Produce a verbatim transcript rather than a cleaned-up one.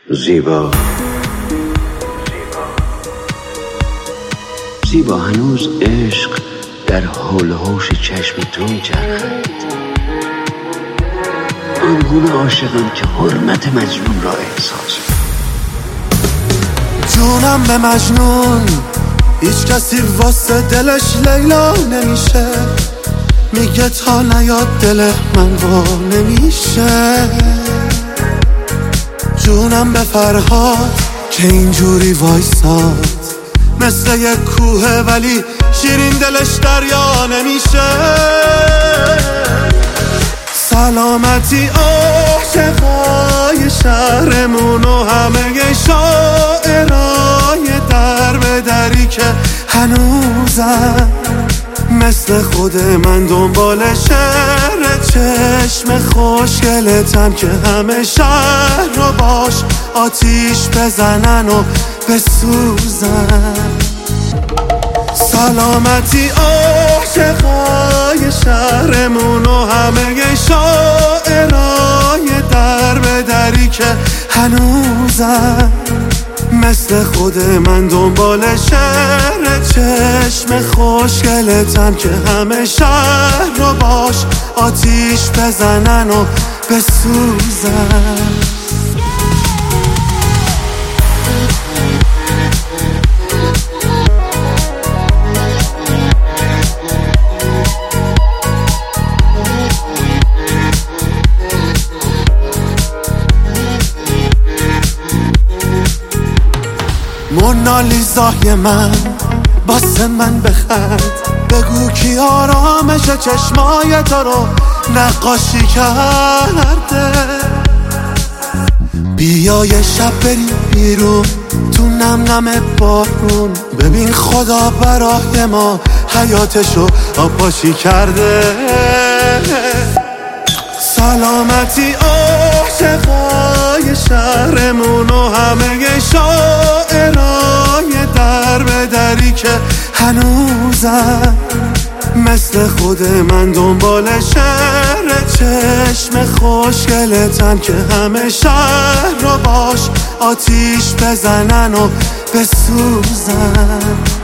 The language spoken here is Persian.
زیبا زیبا هنوز عشق در حول و حوش چشم تو میچرخد. آنگونه عاشقم که حرمت مجنون را احساس. جونم به مجنون، هیچ کسی واسه دلش لیلا نمیشه. میگه تا نیاد دل من با نمیشه. جونم به فرهاد که اینجوری وایساد، مثل یک کوه ولی شیرین دلش دریا نمیشه. سلامتی عاشقای شهرمون و همه شاعرای در به دری که هنوزم مثل خود من دنبال شعر چشم خوشگلتن که همه شهر رو باش آتیش بزنن و بسوزن. سلامتی عاشقای شهرمون و همه شاعرای در به دری که هنوزم مثل خود من دنبال شعر چشم خوشگلتن که همه شهر رو باش آتیش بزنن و بسوزن. مونالیزای من باسه من بخند، بگو کی آرامش چشمای تو رو نقاشی کرده. بیا یه شب بریم بیرون تو نم نم بارون، ببین خدا برای ما حیاتشو آبپاشی کرده. سلامتی عاشقای شهرمون و همه شاعرای در به دری که هنوزم مثل خود من دنبال شعر چشم خوشگلتن که همه شهر رو باش آتیش بزنن و بسوزن.